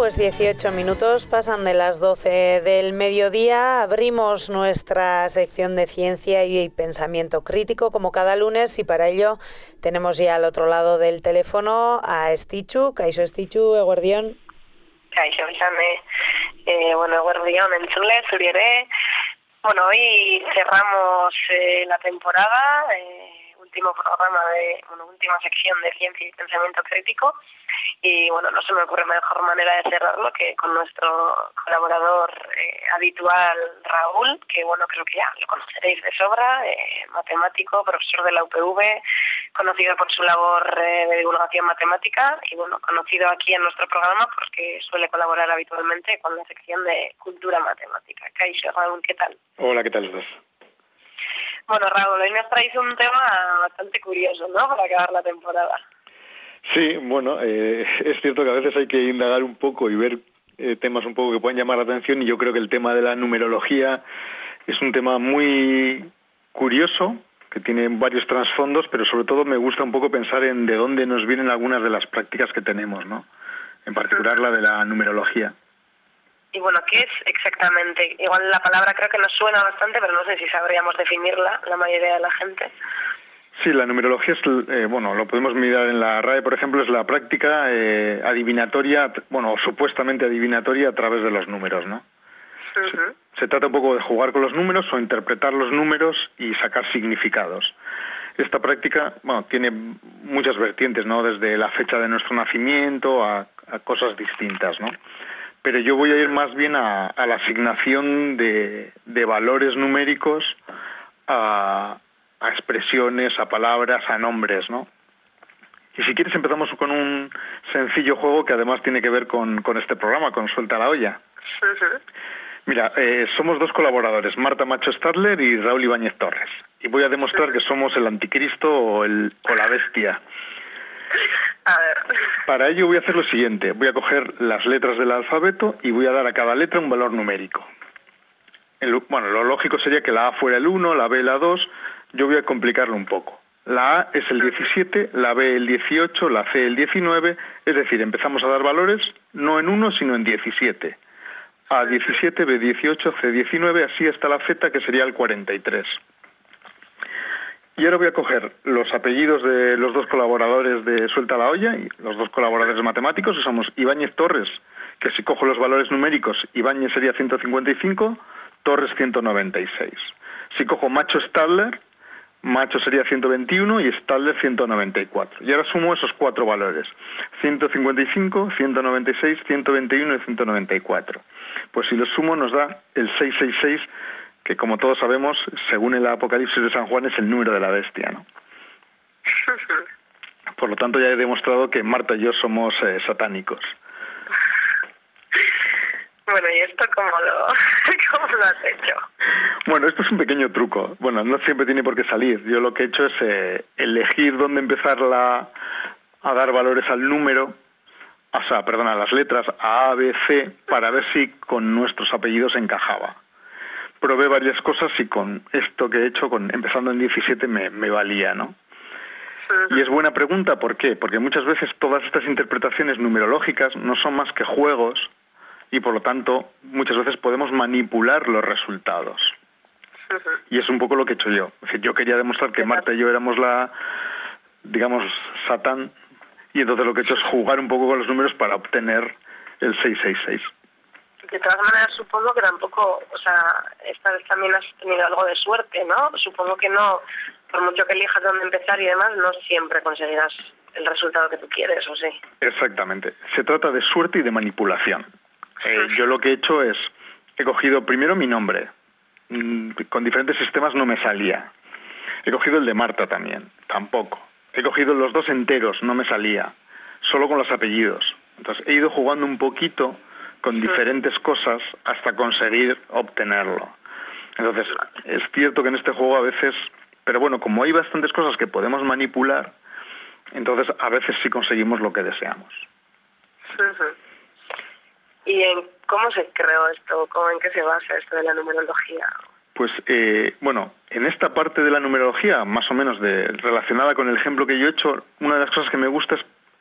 pues 18 minutos pasan de las 12 del mediodía. Abrimos nuestra sección de ciencia y pensamiento crítico como cada lunes, y para ello tenemos ya al otro lado del teléfono a Estitxu. Kaixo Estitxu, eguerdion. Kaixo, eguerdion entzule, zuri ere. Bueno, hoy cerramos la temporada, última sección de ciencia y pensamiento crítico, y bueno, no se me ocurre mejor manera de cerrarlo que con nuestro colaborador habitual, Raúl, que bueno, creo que ya lo conoceréis de sobra, matemático, profesor de la UPV, conocido por su labor de divulgación matemática, y bueno, conocido aquí en nuestro programa porque suele colaborar habitualmente con la sección de cultura matemática. Kaixo, Raúl, ¿qué tal? Hola, ¿qué tal estás? Bueno, Raúl, hoy nos traéis un tema bastante curioso, ¿no?, para acabar la temporada. Sí, bueno, es cierto que a veces hay que indagar un poco y ver temas un poco que puedan llamar la atención, y yo creo que el tema de la numerología es un tema muy curioso, que tiene varios trasfondos, pero sobre todo me gusta un poco pensar en de dónde nos vienen algunas de las prácticas que tenemos, ¿no? En particular la de la numerología. Y bueno, ¿qué es exactamente? Igual la palabra creo que nos suena bastante, pero no sé si sabríamos definirla, la mayoría de la gente. Sí, la numerología es, lo podemos mirar en la RAE, por ejemplo, es la práctica adivinatoria, supuestamente adivinatoria a través de los números, ¿no? Uh-huh. Se trata un poco de jugar con los números o interpretar los números y sacar significados. Esta práctica, tiene muchas vertientes, ¿no? Desde la fecha de nuestro nacimiento a cosas distintas, ¿no? Pero yo voy a ir más bien a la asignación de valores numéricos a expresiones, a palabras, a nombres, ¿no? Y si quieres empezamos con un sencillo juego que además tiene que ver con este programa, con Suelta la Olla. Uh-huh. Mira, somos dos colaboradores, Marta Macho Stadler y Raúl Ibáñez Torres. Y voy a demostrar que somos el anticristo o la bestia. A ver. Para ello voy a hacer lo siguiente, voy a coger las letras del alfabeto y voy a dar a cada letra un valor numérico. Lo lógico sería que la A fuera el 1, la B la 2, yo voy a complicarlo un poco. La A es el 17, la B el 18, la C el 19, es decir, empezamos a dar valores no en 1 sino en 17. A 17, B 18, C 19, así hasta la Z, que sería el 43. Y ahora voy a coger los apellidos de los dos colaboradores de Suelta la Olla, y los dos colaboradores matemáticos, somos Ibáñez Torres, que si cojo los valores numéricos, Ibáñez sería 155, Torres 196. Si cojo Macho Stadler, Macho sería 121 y Stadler 194. Y ahora sumo esos cuatro valores, 155, 196, 121 y 194. Pues si los sumo nos da el 666, que como todos sabemos, según el Apocalipsis de San Juan, es el número de la bestia, ¿no? Por lo tanto, ya he demostrado que Marta y yo somos satánicos. Bueno, ¿y esto cómo lo has hecho? Bueno, esto es un pequeño truco. Bueno, no siempre tiene por qué salir. Yo lo que he hecho es elegir dónde empezar a dar valores al número, a las letras A, B, C, para ver si con nuestros apellidos encajaba. Probé varias cosas y con esto que he hecho, empezando en 17, me valía, ¿no? Uh-huh. Y es buena pregunta, ¿por qué? Porque muchas veces todas estas interpretaciones numerológicas no son más que juegos y por lo tanto muchas veces podemos manipular los resultados. Uh-huh. Y es un poco lo que he hecho yo. Es decir, yo quería demostrar que Marta y yo éramos Satán, y entonces lo que he hecho es jugar un poco con los números para obtener el 666. De todas maneras, supongo que tampoco, esta vez también has tenido algo de suerte, ¿no? Supongo que no, por mucho que elijas dónde empezar y demás, no siempre conseguirás el resultado que tú quieres, ¿o sí? Exactamente. Se trata de suerte y de manipulación. Yo lo que he hecho es, he cogido primero mi nombre. Con diferentes sistemas no me salía. He cogido el de Marta también, tampoco. He cogido los dos enteros, no me salía. Solo con los apellidos. Entonces he ido jugando un poquito con diferentes cosas hasta conseguir obtenerlo. Entonces, es cierto que en este juego a veces, pero bueno, como hay bastantes cosas que podemos manipular, entonces a veces sí conseguimos lo que deseamos. Uh-huh. ¿Y cómo se creó esto? ¿En qué se basa esto de la numerología? Pues, en esta parte de la numerología, más o menos relacionada con el ejemplo que yo he hecho, una de las cosas que me gusta es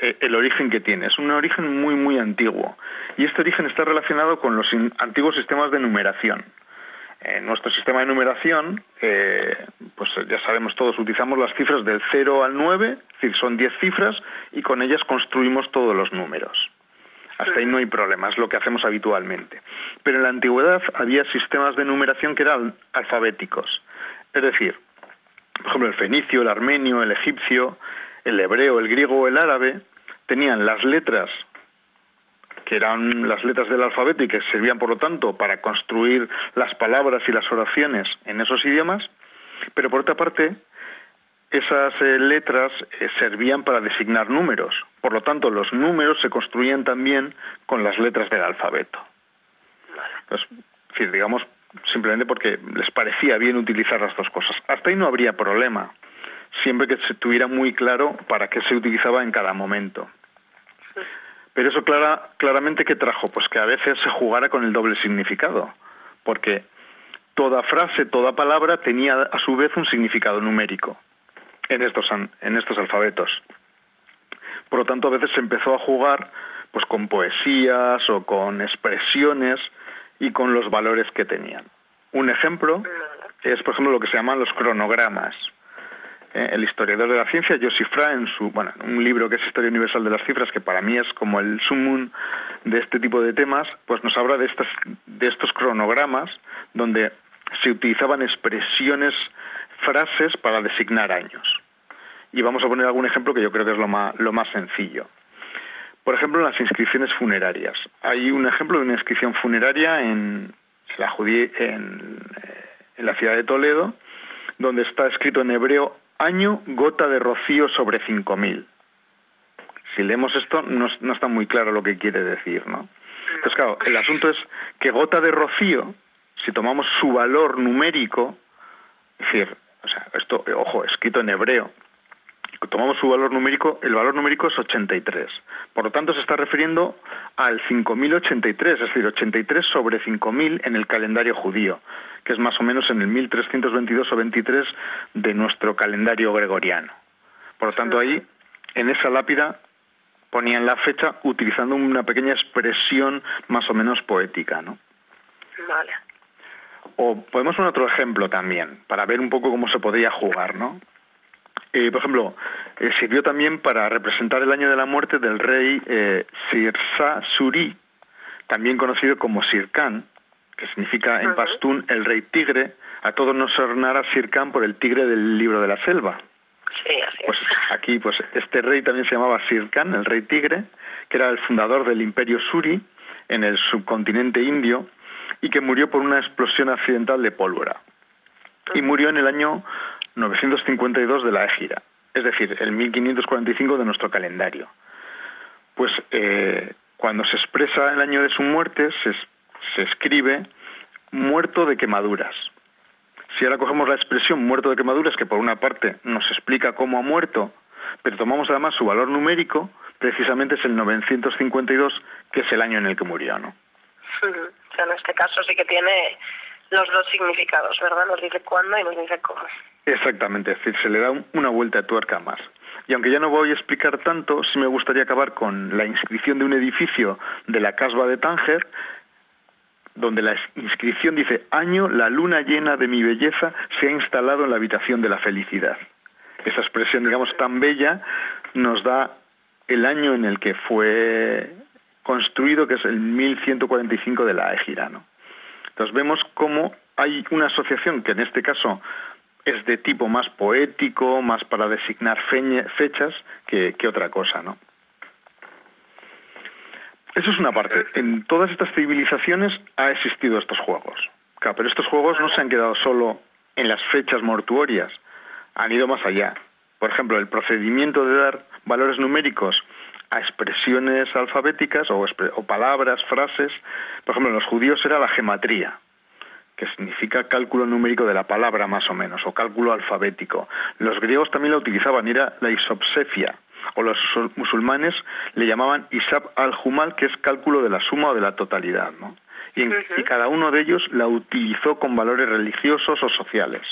el origen que tiene. Es un origen muy, muy antiguo. Y este origen está relacionado con los antiguos sistemas de numeración. En nuestro sistema de numeración, pues ya sabemos todos, utilizamos las cifras del 0 al 9, es decir, son 10 cifras, y con ellas construimos todos los números. Hasta ahí no hay problema, es lo que hacemos habitualmente. Pero en la antigüedad había sistemas de numeración que eran alfabéticos. Es decir, por ejemplo, el fenicio, el armenio, el egipcio, el hebreo, el griego o el árabe, tenían las letras que eran las letras del alfabeto y que servían, por lo tanto, para construir las palabras y las oraciones en esos idiomas, pero por otra parte, esas letras servían para designar números. Por lo tanto, los números se construían también con las letras del alfabeto. Entonces, es decir, digamos, simplemente porque les parecía bien utilizar las dos cosas. Hasta ahí no habría problema, siempre que se tuviera muy claro para qué se utilizaba en cada momento. Pero eso claramente ¿qué trajo? Pues que a veces se jugara con el doble significado, porque toda frase, toda palabra tenía a su vez un significado numérico en estos alfabetos. Por lo tanto, a veces se empezó a jugar pues con poesías o con expresiones y con los valores que tenían. Un ejemplo es, por ejemplo, lo que se llaman los cronogramas. El historiador de la ciencia, Joseph Fra, en un libro que es Historia Universal de las Cifras, que para mí es como el sumum de este tipo de temas, pues nos habla de estos cronogramas donde se utilizaban expresiones, frases para designar años. Y vamos a poner algún ejemplo que yo creo que es lo más sencillo. Por ejemplo, en las inscripciones funerarias. Hay un ejemplo de una inscripción funeraria en la ciudad de Toledo, donde está escrito en hebreo: año gota de rocío sobre 5.000. Si leemos esto, no está muy claro lo que quiere decir, ¿no? Entonces, claro, el asunto es que gota de rocío, si tomamos su valor numérico, es decir, o sea, esto, ojo, escrito en hebreo, tomamos su valor numérico, el valor numérico es 83. Por lo tanto, se está refiriendo al 5.083, es decir, 83 sobre 5.000 en el calendario judío, que es más o menos en el 1322 o 23 de nuestro calendario gregoriano. Por lo tanto, ahí, en esa lápida, ponían la fecha utilizando una pequeña expresión más o menos poética, ¿no? Vale. O podemos poner otro ejemplo también, para ver un poco cómo se podía jugar, ¿no? Por ejemplo, sirvió también para representar el año de la muerte del rey Sirsa-Suri, también conocido como Sirkan, que significa en pastún el rey tigre. A todos nos sonará Sirkan por el tigre del libro de la selva. Sí, así es. Pues aquí, pues este rey también se llamaba Sirkan, el rey tigre, que era el fundador del imperio Suri en el subcontinente indio y que murió por una explosión accidental de pólvora. Y murió en el año 952 de la Égira, es decir, el 1545 de nuestro calendario. Pues cuando se expresa el año de su muerte, se escribe muerto de quemaduras. Si ahora cogemos la expresión muerto de quemaduras, que por una parte nos explica cómo ha muerto, pero tomamos además su valor numérico, precisamente es el 952, que es el año en el que murió, ¿no? O sea, en este caso sí que tiene los dos significados, ¿verdad? Nos dice cuándo y nos dice cómo. Exactamente, es decir, se le da una vuelta de tuerca más. Y aunque ya no voy a explicar tanto, sí me gustaría acabar con la inscripción de un edificio de la Casba de Tánger, donde la inscripción dice: año, la luna llena de mi belleza se ha instalado en la habitación de la felicidad. Esa expresión, digamos, tan bella nos da el año en el que fue construido, que es el 1145 de la Égira, ¿no? Entonces vemos cómo hay una asociación que en este caso es de tipo más poético, más para designar fechas que otra cosa, ¿no? Eso es una parte. En todas estas civilizaciones ha existido estos juegos. Claro, pero estos juegos no se han quedado solo en las fechas mortuorias, han ido más allá. Por ejemplo, el procedimiento de dar valores numéricos a expresiones alfabéticas o palabras, frases. Por ejemplo, en los judíos era la gematría, que significa cálculo numérico de la palabra más o menos, o cálculo alfabético. Los griegos también la utilizaban, era la isopsefia, o los musulmanes le llamaban Isab al-Jumal, que es cálculo de la suma o de la totalidad, ¿no? Y cada uno de ellos la utilizó con valores religiosos o sociales.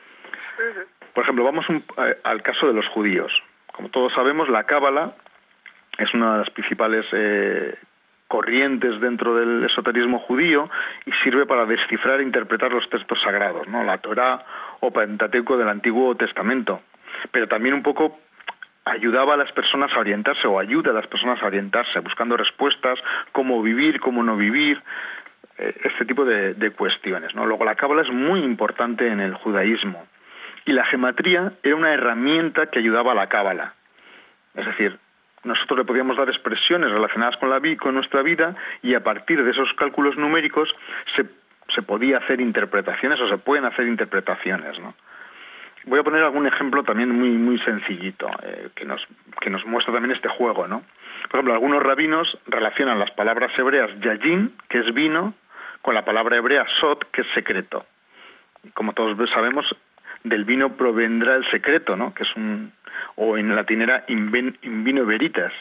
Por ejemplo, vamos al caso de los judíos. Como todos sabemos, la Cábala es una de las principales corrientes dentro del esoterismo judío y sirve para descifrar e interpretar los textos sagrados, ¿no? La Torá o Pentateuco del Antiguo Testamento. Pero también un poco ayudaba a las personas a orientarse, o ayuda a las personas a orientarse, buscando respuestas, cómo vivir, cómo no vivir, este tipo de cuestiones, ¿no? Luego la cábala es muy importante en el judaísmo. Y la gematría era una herramienta que ayudaba a la cábala. Es decir, nosotros le podíamos dar expresiones relacionadas con nuestra vida, y a partir de esos cálculos numéricos se podía hacer interpretaciones, o se pueden hacer interpretaciones, ¿no? Voy a poner algún ejemplo también muy, muy sencillito, que nos muestra también este juego, ¿no? Por ejemplo, algunos rabinos relacionan las palabras hebreas yayin, que es vino, con la palabra hebrea sot, que es secreto. Como todos sabemos, del vino provendrá el secreto, ¿no? Que es o en latín era in vino veritas.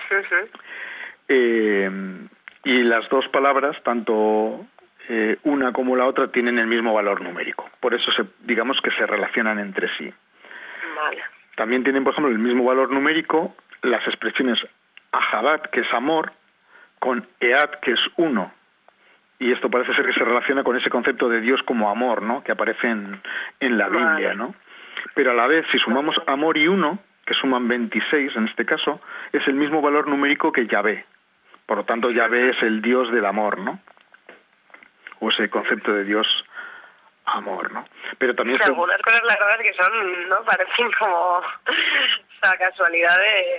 Y las dos palabras, tanto una como la otra, tienen el mismo valor numérico. Por eso digamos que se relacionan entre sí. Vale. También tienen, por ejemplo, el mismo valor numérico las expresiones ahabat, que es amor, con eat, que es uno. Y esto parece ser que se relaciona con ese concepto de Dios como amor, ¿no? Que aparece en la Biblia, ¿no? Pero a la vez, si sumamos amor y uno, que suman 26 en este caso, es el mismo valor numérico que Yahvé. Por lo tanto, Yahvé es el Dios del amor, ¿no? O ese concepto de Dios amor, ¿no? Pero también algunas cosas, la verdad, que son, ¿no? Parecen como esa casualidad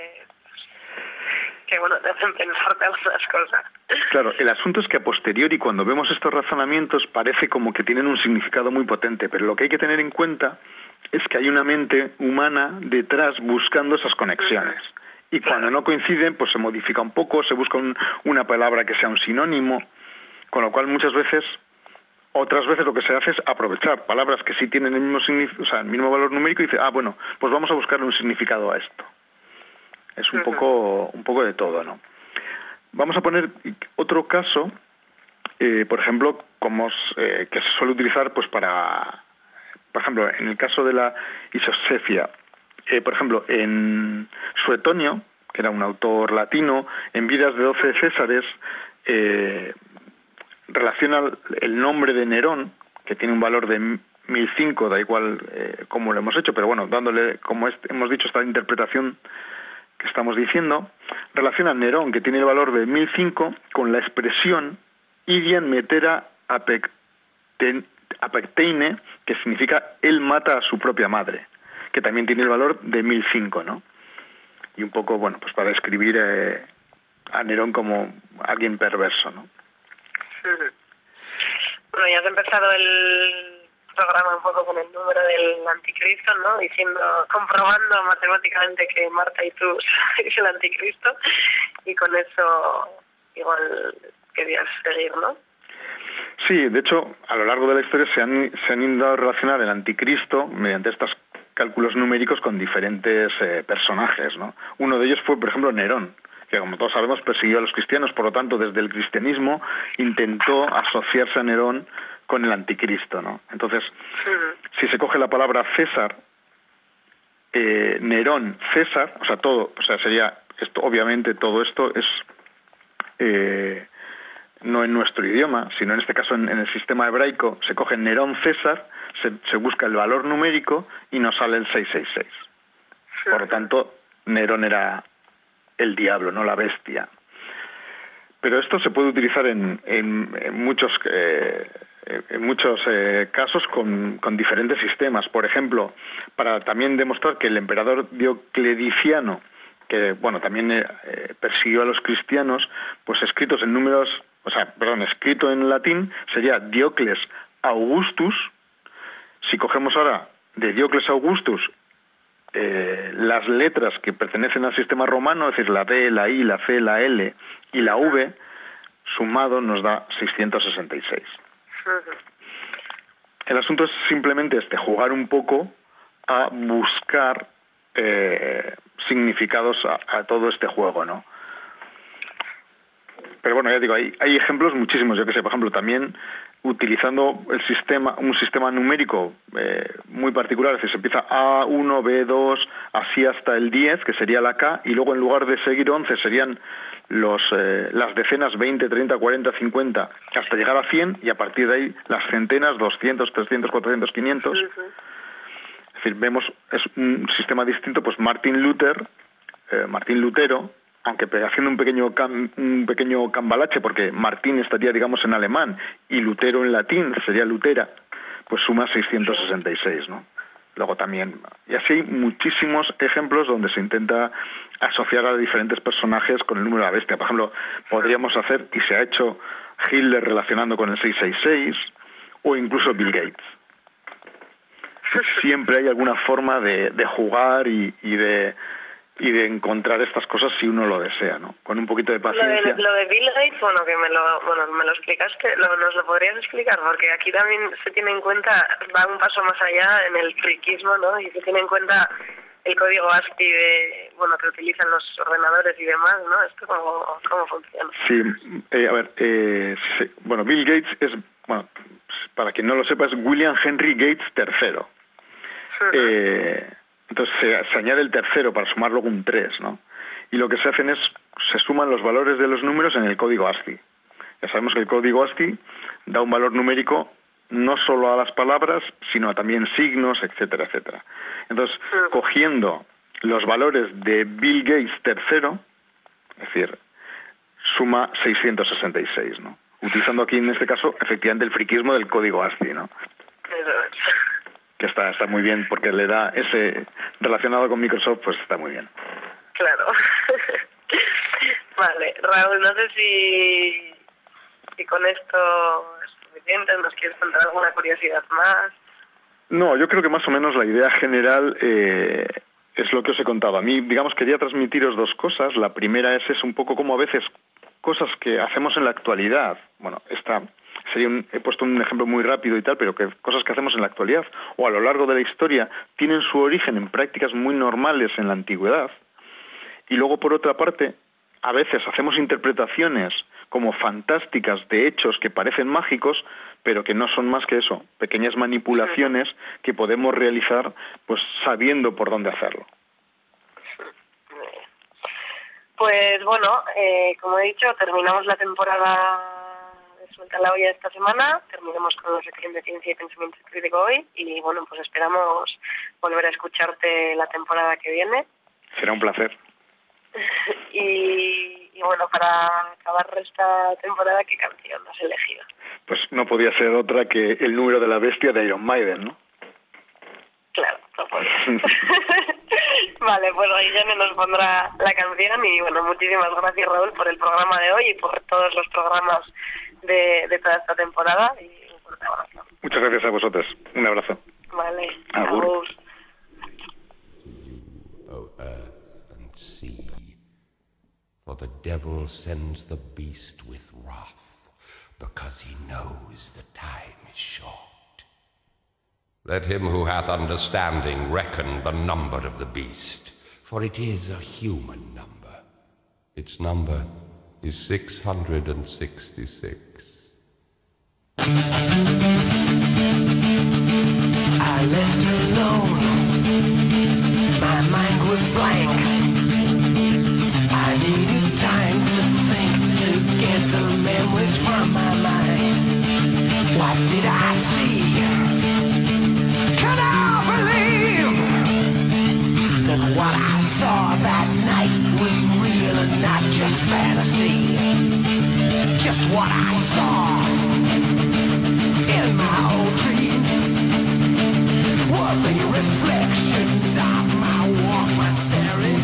que, bueno, te hacen pensarte algunas cosas. Claro, el asunto es que a posteriori, cuando vemos estos razonamientos, parece como que tienen un significado muy potente, pero lo que hay que tener en cuenta es que hay una mente humana detrás buscando esas conexiones. Y cuando no coinciden, pues se modifica un poco, se busca una palabra que sea un sinónimo, con lo cual otras veces lo que se hace es aprovechar palabras que sí tienen el mismo valor numérico, y dice, bueno, pues vamos a buscarle un significado a esto. Es un poco de todo, ¿no? Vamos a poner otro caso, por ejemplo, que se suele utilizar pues por ejemplo, en el caso de la isosefia. Por ejemplo, en Suetonio, que era un autor latino, en Vidas de 12 Césares, relaciona el nombre de Nerón, que tiene un valor de 1005, da igual cómo lo hemos hecho, pero bueno, dándole, como hemos dicho, esta interpretación que estamos diciendo, relaciona Nerón, que tiene el valor de 1005, con la expresión idian metera apecteine, que significa él mata a su propia madre, que también tiene el valor de 1005, ¿no? Y un poco, bueno, pues para describir a Nerón como alguien perverso, ¿no? Bueno, ya has empezado el programa un poco con el número del anticristo, ¿no? Comprobando matemáticamente que Marta y tú sois el anticristo, y con eso igual querías seguir, ¿no? Sí, de hecho, a lo largo de la historia se han intentado a relacionar el anticristo mediante estos cálculos numéricos con diferentes personajes, ¿no? Uno de ellos fue, por ejemplo, Nerón, que como todos sabemos persiguió a los cristianos, por lo tanto, desde el cristianismo intentó asociarse a Nerón con el anticristo, ¿no? Entonces, si se coge la palabra César, Nerón, César, sería esto, obviamente todo esto es no en nuestro idioma, sino en este caso en el sistema hebraico, se coge Nerón César, se busca el valor numérico y nos sale el 666. Por lo tanto, Nerón era el diablo, no la bestia. Pero esto se puede utilizar en muchos casos con diferentes sistemas. Por ejemplo, para también demostrar que el emperador Diocleciano, que bueno, también persiguió a los cristianos, pues escrito en latín sería Diocles Augustus. Si cogemos ahora de Diocles Augustus las letras que pertenecen al sistema romano, es decir, la D, la I, la C, la L y la V, sumado nos da 666. El asunto es simplemente jugar un poco a buscar significados a todo este juego, ¿no? Pero bueno, ya digo, hay ejemplos muchísimos, yo que sé, por ejemplo, también utilizando un sistema numérico muy particular, es decir, se empieza A1, B2, así hasta el 10, que sería la K, y luego en lugar de seguir 11 serían las decenas 20, 30, 40, 50, hasta llegar a 100, y a partir de ahí las centenas, 200, 300, 400, 500. Es decir, vemos, es un sistema distinto, pues Martín Lutero, aunque haciendo un pequeño cambalache, porque Martín estaría, digamos, en alemán, y Lutero en latín, sería Lutera, pues suma 666, ¿no? Luego también, y así hay muchísimos ejemplos donde se intenta asociar a diferentes personajes con el número de la bestia. Por ejemplo, podríamos hacer, y se ha hecho, Hitler relacionando con el 666, o incluso Bill Gates. Siempre hay alguna forma de jugar y de encontrar estas cosas si uno lo desea, ¿no? Con un poquito de paciencia. Lo de Bill Gates, que me lo explicaste, ¿nos lo podrías explicar? Porque aquí también se tiene en cuenta, va un paso más allá en el friquismo, ¿no? Y se tiene en cuenta el código ASCII que utilizan los ordenadores y demás, ¿no? ¿Esto cómo funciona? Sí, Bill Gates es, para quien no lo sepa, es William Henry Gates III. Entonces se añade el tercero para sumar luego un 3, ¿no? Y lo que se hacen es, se suman los valores de los números en el código ASCII. Ya sabemos que el código ASCII da un valor numérico no solo a las palabras, sino también signos, etcétera, etcétera. Entonces, cogiendo los valores de Bill Gates III, es decir, suma 666, ¿no? Utilizando aquí, en este caso, efectivamente el friquismo del código ASCII, ¿no? Que está muy bien, porque le da ese, relacionado con Microsoft, pues está muy bien. Claro. Vale, Raúl, no sé si con esto es suficiente, ¿nos quieres contar alguna curiosidad más? No, yo creo que más o menos la idea general es lo que os he contado. A mí, digamos, quería transmitiros dos cosas. La primera es un poco como a veces cosas que hacemos en la actualidad, he puesto un ejemplo muy rápido y tal, pero que cosas que hacemos en la actualidad o a lo largo de la historia tienen su origen en prácticas muy normales en la antigüedad. Y luego, por otra parte, a veces hacemos interpretaciones como fantásticas de hechos que parecen mágicos, pero que no son más que eso, pequeñas manipulaciones que podemos realizar pues sabiendo por dónde hacerlo. Pues como he dicho, terminamos la temporada Suelta la olla esta semana, terminamos con la sección de ciencia y pensamiento crítico hoy y pues esperamos volver a escucharte la temporada que viene. Será un placer. y para acabar esta temporada, ¿qué canción has elegido? Pues no podía ser otra que El número de la bestia de Iron Maiden, ¿no? Claro, no podía. Vale, pues Guillén nos pondrá la canción y muchísimas gracias, Raúl, por el programa de hoy y por todos los programas de toda esta temporada y un fuerte abrazo. Muchas gracias a vosotros. Un abrazo. Vale, agur. O earth and sea, for the devil sends the beast with wrath, because he knows the time is short. Let him who hath understanding reckon the number of the beast, for it is a human number. Its number is 666. I left alone, my mind was blank. I needed time to think, to get the memories from my mind. What did I see? Could I believe that what I saw that night was real and not just fantasy? Just what I saw in my old dreams were the reflections of my Walkman stereo.